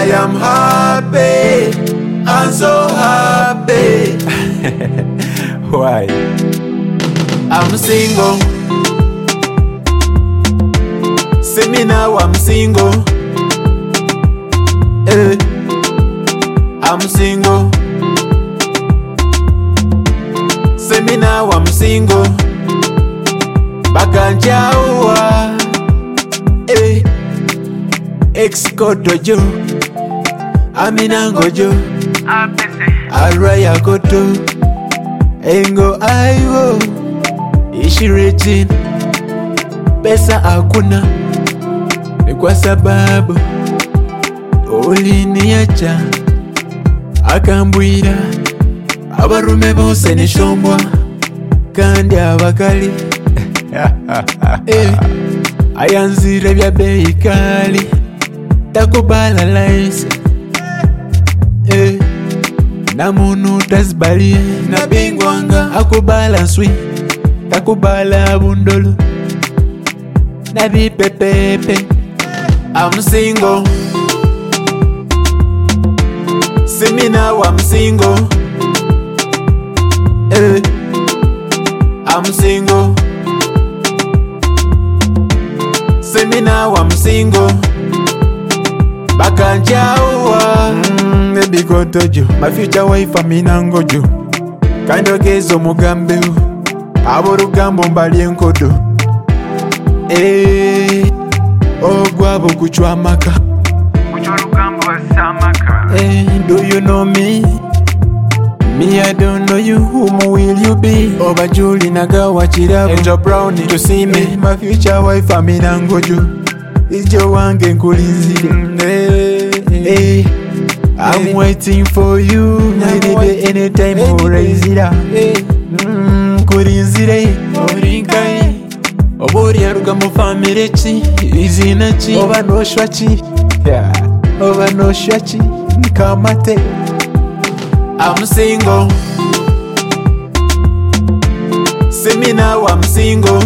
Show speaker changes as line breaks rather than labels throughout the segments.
I am happy, I'm so happy.
Why?
I'm single. See me now, I'm single. I'm single. See me now, I'm single. Bakanjawa. Exikoto jo. Aminango jo. Araya koto. Engo aiwo. Ishirejin. Pesa hakuna. Ni kwa sababu uliniacha. Akambwira abarume bose nishombwa kandi abakali. Ayanzire bya bei kali takubala laisi. Na muntu tazibaliye na bingwanga akubala swi takubala bundolo na bipepepe. I'm single. See me now, I'm single. I'm single. See me now, I'm single. Bakanjawa. Baby gotojo. My future wife aminango jo. Kando gezo mugambe. Aborugambo mbali enkodo. Ogwabo kuchwa maka. Do you know me? Me, I don't know you. Whom will you be? Oba Julie Nagawa Chirabo Angel Brownie to see me. My future wife aminangojo. Ijo wange nkulinzire. I'm waiting for you. Any day, anytime, oraizira. Nkulinzire. Orinkai. Obori aruga mu family chi. Izina chi. Oba no shwachi. Oba no shwachi. Nkamate. I'm single. See me now, I'm single.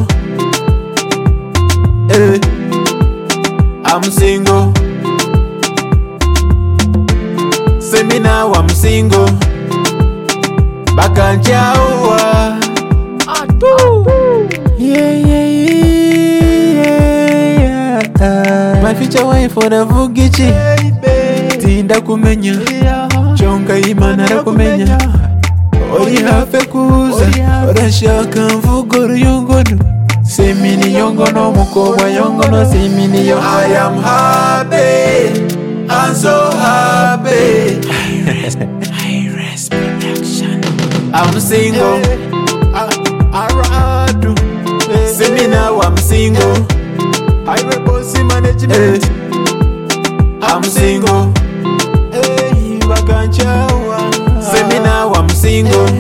I'm single. See me now, I'm single. Bakanjawa. Yeah. My future wife for the Vugichi. Tinda kumenya. Chonga imana rakumenya. Ori hafe kuza. Orashaka mvuguru yongono. Semini yongono mukobwa yongono. Semini yongono. I am happy, I'm so happy. Iris Production. I'm single. Aradu. See me now, I'm single. Highway Bossy Management. I'm single. See me now, I'm single.